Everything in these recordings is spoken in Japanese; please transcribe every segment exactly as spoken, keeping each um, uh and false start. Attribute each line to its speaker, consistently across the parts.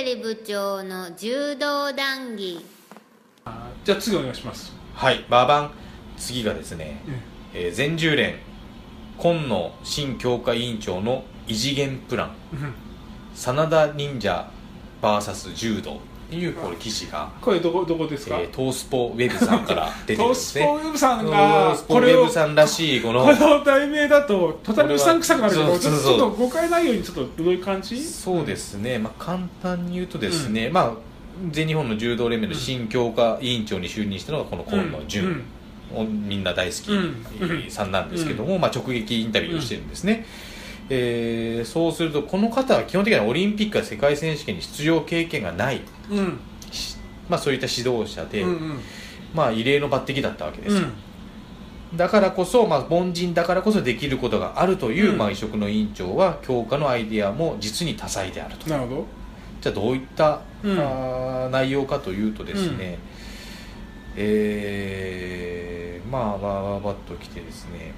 Speaker 1: リ部長の柔道談義。
Speaker 2: じゃあ次お願いします。
Speaker 3: はい、バーバン。次がですね、
Speaker 2: うん
Speaker 3: えー、全柔連今野新強化委員長の異次元プラン、
Speaker 2: うん、
Speaker 3: 真田忍者 ブイエス 柔道っていうこれ記事が、
Speaker 2: これどこどこですか？
Speaker 3: えー、トースポウェブさんから出てるんですね。
Speaker 2: トースポウェブさんが
Speaker 3: トースポウェブさんらしいこの
Speaker 2: この題名だと途端にうさんくさくなるけど、ちょっ
Speaker 3: そうそうそう
Speaker 2: と誤解ないようにちょっとどういう感じ？
Speaker 3: そうですね、まあ、簡単に言うとですね、
Speaker 2: うん、
Speaker 3: まあ、全日本の柔道連盟の新強化委員長に就任したのがこの今野純、うん、みんな大好きさんなんですけども、うん、まあ、直撃インタビューをしてるんですね、うん、えー、そうするとこの方は基本的にはオリンピックや世界選手権に出場経験がない、
Speaker 2: うん、
Speaker 3: まあ、そういった指導者で、
Speaker 2: うんうん、
Speaker 3: まあ、異例の抜擢だったわけですよ、
Speaker 2: うん、
Speaker 3: だからこそ、まあ、凡人だからこそできることがあるという、
Speaker 2: うん、
Speaker 3: まあ、異色の委員長は強化のアイデアも実に多彩であると。
Speaker 2: なるほど。
Speaker 3: じゃあどういった、
Speaker 2: うん、
Speaker 3: あ内容かというとですね、うん、えー、まあわわわっときてですね、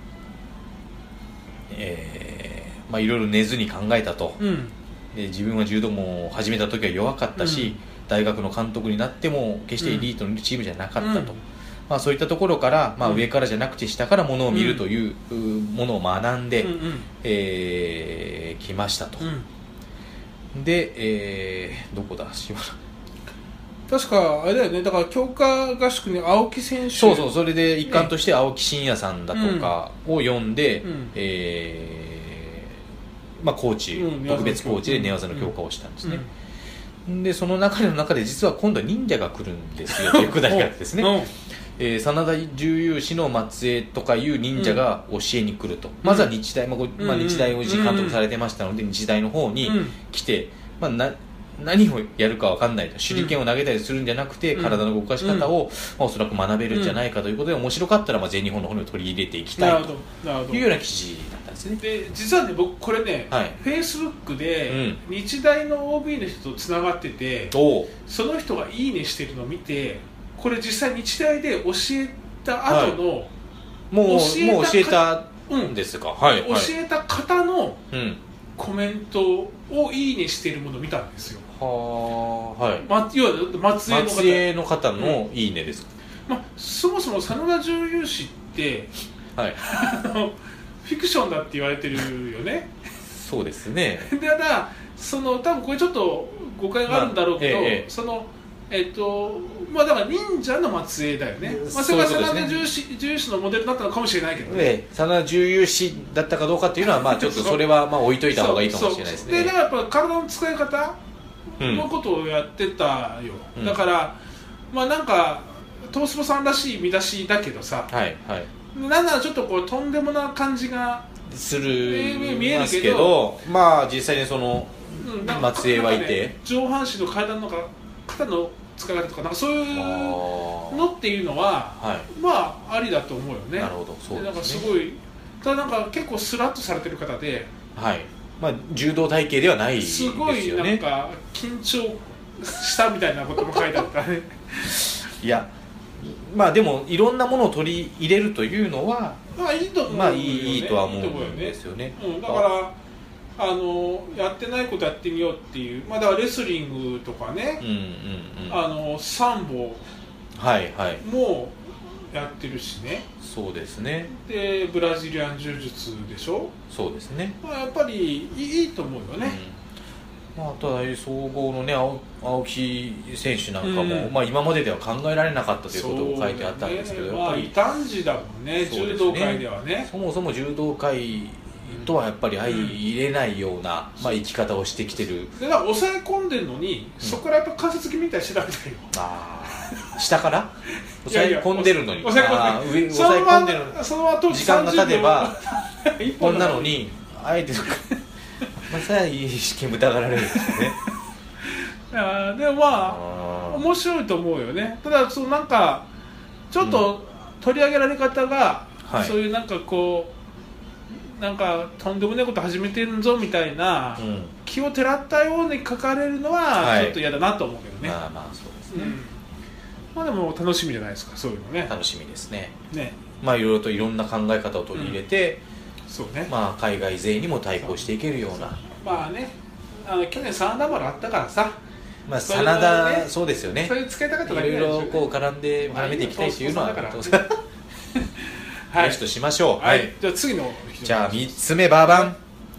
Speaker 3: えー、まあいろいろ寝ずに考えたと、
Speaker 2: うん、
Speaker 3: で自分は柔道も始めた時は弱かったし、うん、大学の監督になっても決してエリートのチームじゃなかったと、うん、まあ、そういったところから、まあ、上からじゃなくて下からものを見るという、うん、ものを学んで、うんうん、えー、来ましたと、うん、で、えー、どこだしばら
Speaker 2: 確かあれだよね、だから強化合宿に青木選手、
Speaker 3: そうそう、それで一環として青木真也さんだとかを呼んで、うん、えーまあ、コーチ、うん、特別コーチで寝技の強化をしたんですね、うんうん、でその中の中で実は今度は忍者が来るんですよというくだりがあってですねえー、真田重勇士の末裔とかいう忍者が教えに来ると、うん、まずは日大、まあまあ、日大を監督されてましたので、うん、日大の方に来て、まあ、な何をやるか分かんないと、手裏剣を投げたりするんじゃなくて、うん、体の動かし方を、まあ、おそらく学べるんじゃないかということで、面白かったらまあ全日本の方に取り入れていきたいというような記事だったんですね。
Speaker 2: で実はね、僕これね、はい、フェイスブックで日大の オービー の人とつながってて、うん、その人がいいねしてるのを見て、これ実際日大で教えた後の、はい、
Speaker 3: もう教えたもう教えたんですか、うん、はい、
Speaker 2: 教えた方のコメントをいいねしてるものを見たんですよ。
Speaker 3: はあ、はい、
Speaker 2: ま、いわゆる末裔の方、
Speaker 3: 末裔の方のいいねですか、
Speaker 2: うん、まあ、そもそも真田重勇士って、はい、フィクションだって言われてるよね
Speaker 3: そうですね。
Speaker 2: でただその多分これちょっと誤解があるんだろうけど、まあええ、そのえっとまあ、だから忍者の末裔だよね、まあ、それが真田重勇士のモデルだったのかもしれないけどね、
Speaker 3: ええ、真田重勇士だったかどうかっていうのは、まあ、ちょっとそれはまあ置いといた方がいいかもしれないですね。
Speaker 2: でだからやっぱ体の使い方のことをやってたよ、うん、だから、まあ、なんかトースポさんらしい見出しだけどさ、はいはい、なんならちょっとこうとんでもな感じが
Speaker 3: する見えるけど、まあ実際にその、うん、末裔はいて、ね、
Speaker 2: 上半身の体の肩の使い方とかなんかそういうのっていうのは、はい、まあありだと思うよね。
Speaker 3: なるほど、そうですね。
Speaker 2: なんかすごい、ただなんか結構スラッとされてる方で、
Speaker 3: はい、まあ、柔道体型ではないですよね。
Speaker 2: すごいなんか緊張したみたいなことも書いてあったね
Speaker 3: いや、まあでもいろんなものを取り入れるというのは
Speaker 2: まあいいと思うよね。
Speaker 3: まあいい、いいとは思うんですよね。
Speaker 2: うん、だからあのやってないことやってみようっていう、まあ、だからレスリングとかね、うんうんうん、あのサンボもやってるしね、
Speaker 3: そうですね。
Speaker 2: でブラジリアン柔術でしょ。
Speaker 3: そうですね、
Speaker 2: まあ、やっぱりいいと思うよね、
Speaker 3: うん、まあ、ただ総合のね 青, 青木選手なんかも、うん、まあ、今まででは考えられなかったということが書いてあったんですけど、
Speaker 2: ね、やっぱり異端児だもんね、柔道界ではね。
Speaker 3: そもそも柔道界とはやっぱり相入れないような、うん、まあ、生き方をしてきてる。
Speaker 2: でだから抑え込んでるのに、うん、そこからやっぱ関節決めみたいに調べたよ。
Speaker 3: ああ、下から抑え込んでるのに、
Speaker 2: 抑え込んでるのにそのまま時間が経てば
Speaker 3: こんなのにあえてとかまあさあいい煙たがられるんですよね
Speaker 2: あでもまあ面白いと思うよね。ただそのなんかちょっと取り上げられ方が、うん、そういうなんかこうなんかとんでもないこと始めてるぞみたいな、うん、気をてらったように書かれるのはちょっと嫌だなと思うけどね、
Speaker 3: はい、まあまあそうですね、うん、
Speaker 2: まあでも楽しみじゃないですか、そういうのね。
Speaker 3: 楽しみですね。
Speaker 2: ね、
Speaker 3: まあいろいろといろんな考え方を取り入れて、
Speaker 2: うん、そうね、
Speaker 3: まあ海外勢にも対抗していけるような。
Speaker 2: まあね、あの去年真田丸あったからさ、
Speaker 3: まあ真田、ね、そうですよね。
Speaker 2: そういう使いたかっただけ
Speaker 3: いろいろこう絡んで絡めていきたいというのは
Speaker 2: はい、
Speaker 3: よしとしましょう。
Speaker 2: はい、じゃあ次の
Speaker 3: じゃあみっつめバーバン、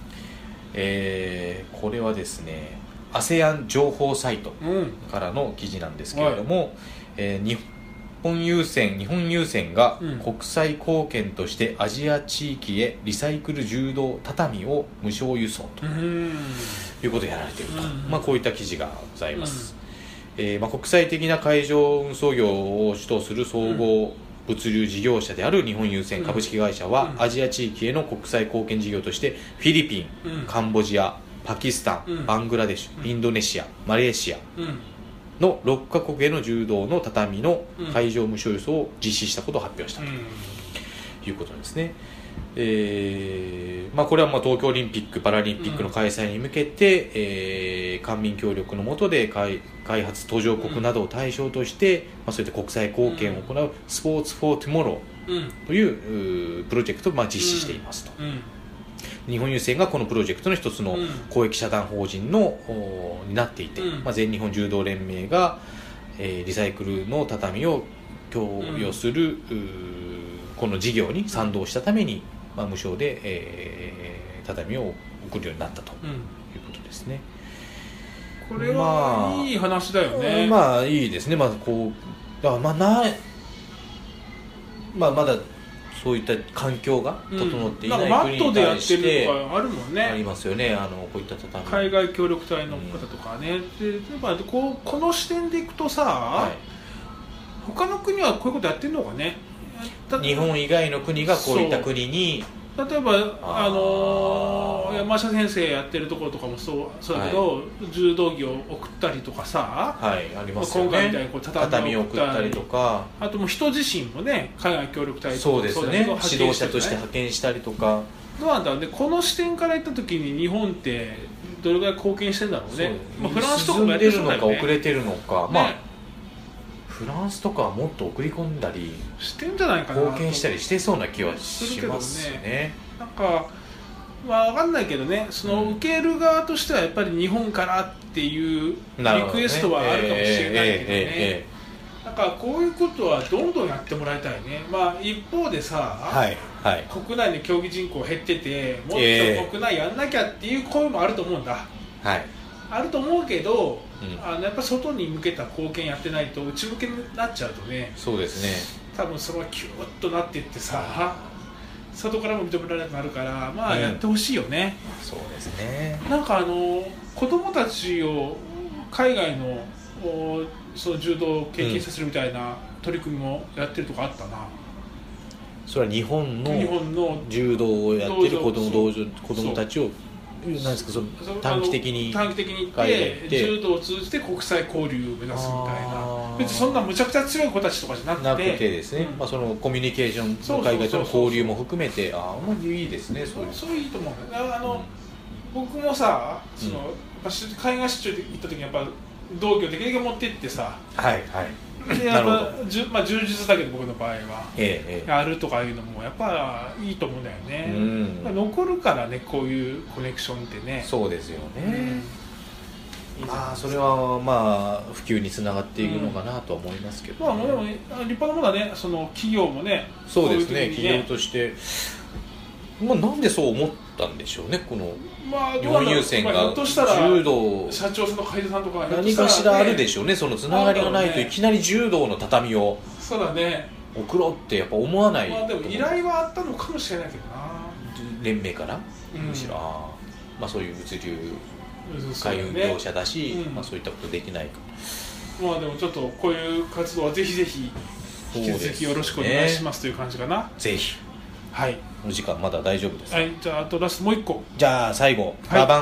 Speaker 3: えー、これはですね アセアン 情報サイトからの記事なんですけれども、うん、えー、日本郵船日本郵船が国際貢献としてアジア地域へリサイクル柔道畳を無償輸送ということをやられていると、まあ、こういった記事がございます、うん、えーまあ、国際的な海上運送業を主導する総合物流事業者である日本郵船株式会社は、アジア地域への国際貢献事業としてフィリピン、カンボジア、パキスタン、バングラデシュ、インドネシア、マレーシアのろっカ国への柔道の畳の海上無償輸送を実施したことを発表したということですね。えーまあ、これはまあ東京オリンピック・パラリンピックの開催に向けて、うんえー、官民協力の下で 開, 開発途上国などを対象として、うんまあ、そういった国際貢献を行うスポーツ・フォー・トゥモローという、うん、プロジェクトをまあ実施していますと、うんうん、日本郵船がこのプロジェクトの一つの公益社団法人の、うん、になっていて、うんまあ、全日本柔道連盟が、えー、リサイクルの畳を供与する、うんこの事業に賛同したために、まあ、無償で、えー、畳を送るようになったということですね、
Speaker 2: うん、これはいい話だよね。
Speaker 3: まあ、まあいいですね、まあこうだからまあなまあ、まだそういった環境が整っていない国に対して、
Speaker 2: うん、マットでやってるとかあるもんね。
Speaker 3: ありますよね、あのこういった畳
Speaker 2: 海外協力隊の方とかね、うん、で例えばこうこの視点でいくとさ、はい、他の国はこういうことやってるのかね。
Speaker 3: 日本以外の国がこういった国に
Speaker 2: 例えばあ、あのー、山下先生やってるところとかもそうそうだけど、はい、柔道着を送ったりとかさ、
Speaker 3: はいありますよね、
Speaker 2: 今回みたいにこう
Speaker 3: 畳を送ったりとか、
Speaker 2: あともう人自身もね海外協力隊とか
Speaker 3: そうですね、指導者として派遣したりとか、
Speaker 2: どうなんだろうね、この視点から言った時に日本ってどれぐらい貢献してるんだろうね。まあ、フランスとかもやってるのか
Speaker 3: 遅れてるのか、まあねフランスとかはもっと送り込んだり
Speaker 2: してんじゃないかな、
Speaker 3: 貢献したりしてそうな気はしますね。
Speaker 2: ねなんか、まあ、分かんないけどね、その受ける側としてはやっぱり日本からっていうリクエストはあるかもしれないけどね。なんかこういうことはどんどんやってもらいたいね。まあ一方でさ、
Speaker 3: はいはい、
Speaker 2: 国内の競技人口減っててもっと国内やんなきゃっていう声もあると思うんだ。はい、あると思うけど、うん、あのやっぱ外に向けた貢献やってないと内向けになっちゃうとね、
Speaker 3: そうですね、
Speaker 2: 多分それがキューッとなっていってさ、外からも認められなくなるから、まあやってほしいよね、
Speaker 3: うん、そうですね。
Speaker 2: なんかあの子供たちを海外のその柔道を経験させるみたいな取り組みもやってるとかあったな、うん、
Speaker 3: それは日本の柔道をやってる子供道場子供たちをなんですか、その短期的に
Speaker 2: 短期的に行って柔道を通じて国際交流を目指すみたいな、別にそんなむちゃくちゃ強い子たちとかじゃなくてなくてですね、
Speaker 3: うんまあ、そのコミュニケーションの海外との交流も含めて、ああいいですね、そういう
Speaker 2: そういいと思うんだよね。あの、うん、僕もさその、うん、海外出張で行った時にやっぱ道具をできるだけ持って行ってさ、
Speaker 3: はいはい
Speaker 2: でやっぱじゅ、まあ、充実だけど僕の場合は、
Speaker 3: ええ、
Speaker 2: やるとかいうのもやっぱいいと思うんだよね、うん、残るからねこういうコネクションってね。
Speaker 3: そうですよね、うん、まあそれはまあ普及につながっていくのかなとは思いますけど、ね、
Speaker 2: うん、まあでも立派なものはね、その企業もね、
Speaker 3: そうですね、企業としてまあ、なんでそう思ったんでしょうね、この日本郵船が柔道、
Speaker 2: 社長さんと会社さんとか
Speaker 3: 何かしらあるでしょうね、そのつながりがないといきなり柔道の畳を送ろうってやっぱ思わない。
Speaker 2: まあでも依頼はあったのかもしれないけどな、
Speaker 3: 連盟から、うん、むしろあ、まあ、そういう物流海運業者だし、ね、うんまあ、そういったことできないか。
Speaker 2: まあでもちょっとこういう活動はぜひぜひ引き続きよろしくお願いしますという感じかな。
Speaker 3: ぜひ。
Speaker 2: はい、
Speaker 3: お時間まだ大丈夫です。
Speaker 2: はい、じゃああとラストもう一個。
Speaker 3: じゃあ最後、バーバン、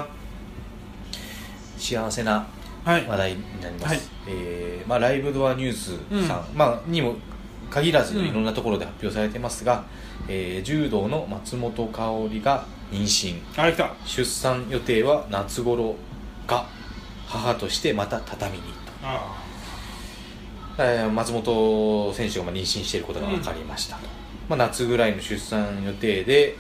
Speaker 3: 幸せな話題になります、はい、えーまあ、ライブドアニュースさん、うん、まあ、にも限らずいろんなところで発表されてますが、うん、えー、柔道の松本香織が妊娠、
Speaker 2: あ、来た。
Speaker 3: 出産予定は夏頃が母としてまた畳にと。あ、えー、松本選手が妊娠していることが分かりましたと、うん、まあ、夏ぐらいの出産予定で、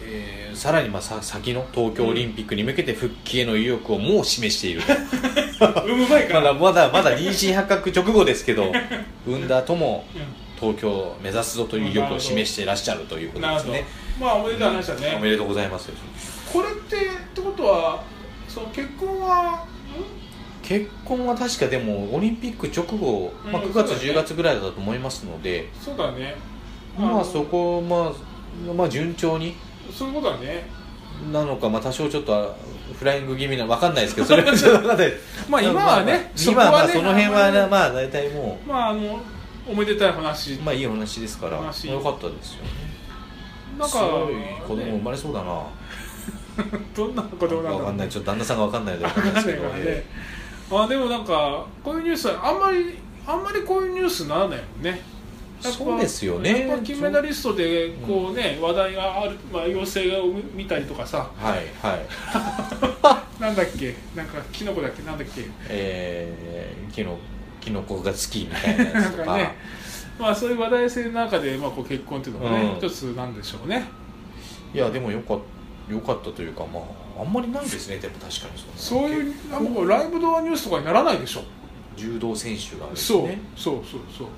Speaker 3: えー、さらにまあさ先の東京オリンピックに向けて復帰への意欲をもう示している
Speaker 2: 産む前から
Speaker 3: まだまだまだ妊娠発覚直後ですけど産んだ後も東京を目指すぞという意欲を示していらっしゃるということですね。
Speaker 2: まあおめでとう話だね、
Speaker 3: うん、おめでとうございます。
Speaker 2: これってってことはその結婚は
Speaker 3: 結婚は確かでもオリンピック直後、まあ、くがつ、うんね、じゅうがつぐらいだと思いますので、
Speaker 2: そうだね、
Speaker 3: まあそこ、まあ、まあ順調に
Speaker 2: そういうことだね
Speaker 3: なのか、まあ、多少ちょっとフライング気味な分かんないですけどそれはちょっと分かんない
Speaker 2: まあ今はね、
Speaker 3: まあ、今はまあその辺は、ね、まあ大体も
Speaker 2: うまああのおめでたい話、
Speaker 3: まあいい話ですからよかったですよね。
Speaker 2: なんか
Speaker 3: すごい子供生まれそうだな
Speaker 2: どんな子供なんだろう、
Speaker 3: 分かんない、ちょっと旦那さんが分かんないで
Speaker 2: 分かんないからね。あでもなんかこういうニュースはあんまりあんまりこういうニュースにならないもんね。
Speaker 3: そうですよね。
Speaker 2: やっぱ金メダリストでこうね、うん、話題がある、まあ、陽性を見たりとかさ、
Speaker 3: はいはい
Speaker 2: なんだっけ、なんかキノコだっけ、なんだっけ、
Speaker 3: えー、キノキノコが好きみたいなやつとか
Speaker 2: ね、まあそういう話題性の中で、まあ、こう結婚っていうのがね、うん、一つなんでしょうね。
Speaker 3: いやでもよかったよかったというか、まああんまりないですね。でも確かに
Speaker 2: そう、そういうなんかライブドアニュースとかにならないでしょ。
Speaker 3: 柔道選手がですね。
Speaker 2: そうそうそうそう。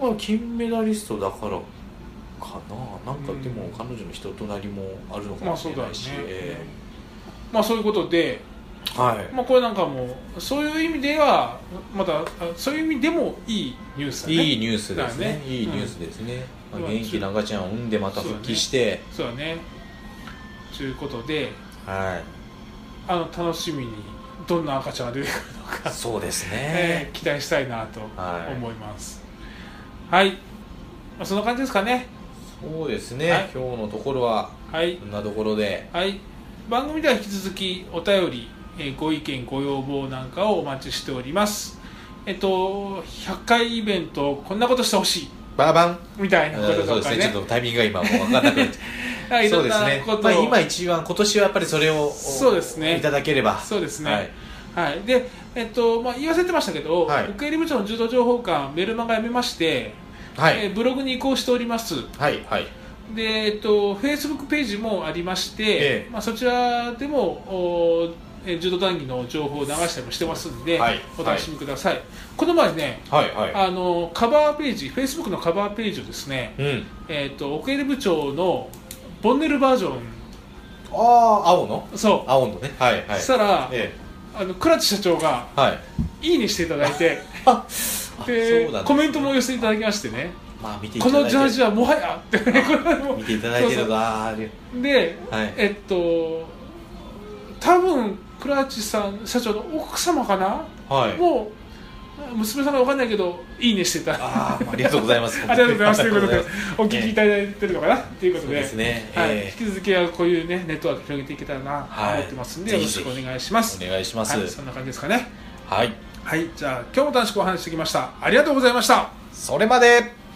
Speaker 3: まあ金メダリストだからかな。なんかでも彼女の人となりもあるのかもしれないし、まあそうだね、え
Speaker 2: ー、まあそういうことで、
Speaker 3: はい。
Speaker 2: まあこれなんかもそういう意味ではまたそういう意味でもいいニュースだね。
Speaker 3: いいニュースですね。ねいいニュースですね。うん、まあ、元気な赤ちゃんを産んでまた復帰して。
Speaker 2: そうだね。ということで、
Speaker 3: はい。
Speaker 2: あの楽しみにどんな赤ちゃんが出てくるのか、
Speaker 3: そうですね、
Speaker 2: えー、期待したいなと思います。はい、はい、まあ、そんな感じですかね。
Speaker 3: そうですね、はい、今日のところはこんなところで、
Speaker 2: はいはい、番組では引き続きお便り、えー、ご意見ご要望なんかをお待ちしております。えっとひゃっかいイベントこんなことしてほしい
Speaker 3: バーバン
Speaker 2: みたいなこととかね。
Speaker 3: そうですね、ちょっとタイミングが今もう分からなくなっちゃうはい、そうですね、まあ、今一番今年はやっぱりそれをそうです、ね、いただければ。
Speaker 2: そうですね、はいはい、で、えっとまあ、言わせてましたけど、はい、受入部長の柔道情報館メルマガやめまして、はいえー、ブログに移行しております。
Speaker 3: はいはい
Speaker 2: で、えっと、フェイスブックページもありまして、えーまあ、そちらでもお柔道談義の情報を流したりもしてますんで、はい、お楽しみください、はい、この前ね、はいはい、あのカバーページ、フェイスブックのカバーページをですね、うんえー、と奥入部長のボンネルバージョン、
Speaker 3: ああ青の
Speaker 2: そう
Speaker 3: 青のね、はいはい、
Speaker 2: そしたら、ええあの倉地社長が、はい、いいねしていただいてで、ね、コメントも寄せていただきましてね、まあ、見ていただいてこのジャージはもはやって
Speaker 3: 見ていただいてるが
Speaker 2: で、はい、えっと多分倉地さん社長の奥様かな、はい、もう娘さんが分かんないけどいいねしてた。
Speaker 3: あ, ありがとうございます
Speaker 2: ありがとうございますということでお聞きいただいてるのかなということで、
Speaker 3: そうですね、
Speaker 2: はい
Speaker 3: えー、
Speaker 2: 引き続きはこういう、ね、ネットワーク広げていけたらなと思ってますんで、はい、よろしくお願いします。
Speaker 3: お願いします、
Speaker 2: はい、そんな感じですかね。
Speaker 3: はい、
Speaker 2: はい、じゃあ今日も楽しくお話ししてきました。ありがとうございました。
Speaker 3: それまで。